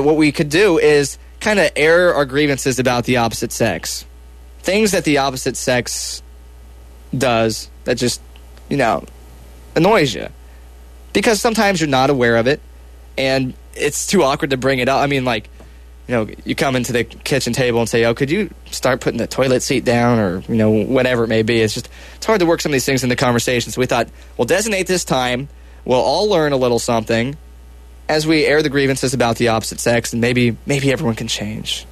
what we could do is kind of air our grievances about the opposite sex. Things that the opposite sex does that just, annoys you. Because sometimes you're not aware of it, and it's too awkward to bring it up. I mean, you come into the kitchen table and say, could you start putting the toilet seat down, or, whatever it may be. It's hard to work some of these things into conversation. So we thought, we'll designate this time. We'll all learn a little something as we air the grievances about the opposite sex, and maybe everyone can change.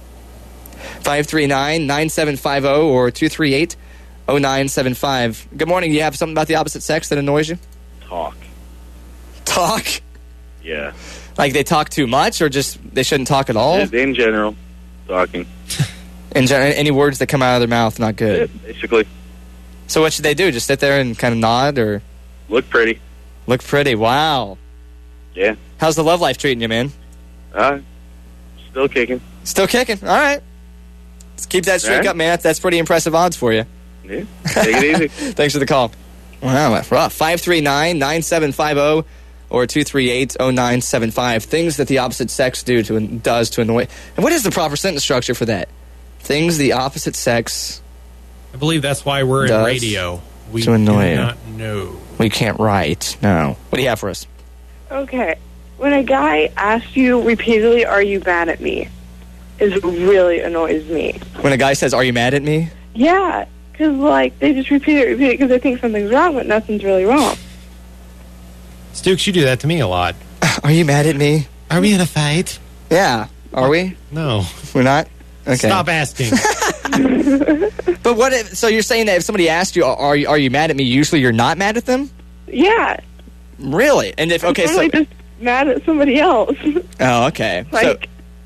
539-9750 or 238-0975. Good morning. Do you have something about the opposite sex that annoys you? Talk? Yeah. Like they talk too much, or just they shouldn't talk at all? In general, talking. In general, any words that come out of their mouth, not good. Yeah, basically. So what should they do? Just sit there and kind of nod, or? Look pretty. Look pretty. Wow. Yeah. How's the love life treating you, man? Still kicking. Still kicking. All right. Let's keep that streak up, man. That's pretty impressive odds for you. Yeah. Take it easy. Thanks for the call. Wow, that's rough. 539-9750 or 238-0975. Things that the opposite sex does to annoy. And what is the proper sentence structure for that? Things the opposite sex. I believe that's why we're in radio. We to annoy do not know. We can't write. No. What do you have for us? Okay. When a guy asks you repeatedly, "Are you mad at me?" it really annoys me. When a guy says, "Are you mad at me?" Yeah, because they just repeat it because they think something's wrong, but nothing's really wrong. Stooks, you do that to me a lot. Are you mad at me? Are we in a fight? Yeah. Are we? No. We're not? Okay. Stop asking. But what if, so you're saying that if somebody asks you, are you mad at me, usually you're not mad at them? Yeah. Really? And if, okay, so... just mad at somebody else. Oh, okay. So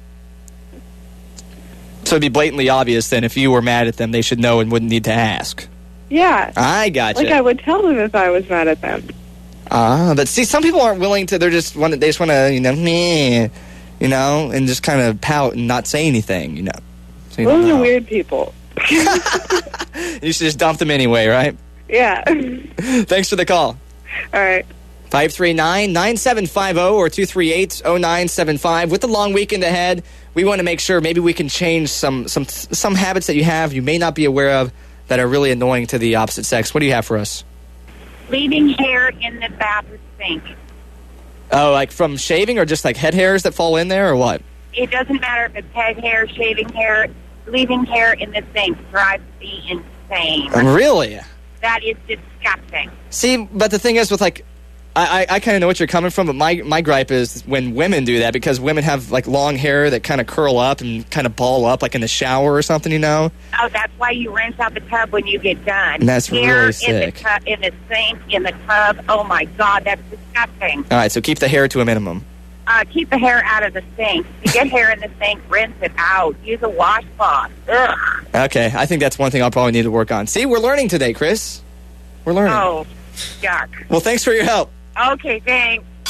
it'd be blatantly obvious then if you were mad at them, they should know and wouldn't need to ask. Yeah. I gotcha. I would tell them if I was mad at them. But see, some people aren't willing to, they just want to, and just kind of pout and not say anything, So Those are weird people. You should just dump them anyway, right? Yeah. Thanks for the call. All right. 539-9750 or 238-0975. With the long weekend ahead, we want to make sure maybe we can change some habits that you have you may not be aware of that are really annoying to the opposite sex. What do you have for us? Leaving hair in the bathroom sink. Oh, like from shaving, or just like head hairs that fall in there, or what? It doesn't matter if it's head hair, shaving hair, leaving hair in the sink drives me insane. Really? That is disgusting. See, but the thing is with I kind of know what you're coming from, but my gripe is when women do that, because women have long hair that kind of curl up and kind of ball up in the shower or something, Oh, that's why you rinse out the tub when you get done. And that's hair really sick. In the sink, in the tub. Oh my God, that's disgusting. All right, so keep the hair to a minimum. Keep the hair out of the sink. If you get hair in the sink, rinse it out. Use a washcloth. Ugh. Okay, I think that's one thing I'll probably need to work on. See, we're learning today, Chris. We're learning. Oh, yuck. Well, thanks for your help. Okay, thanks.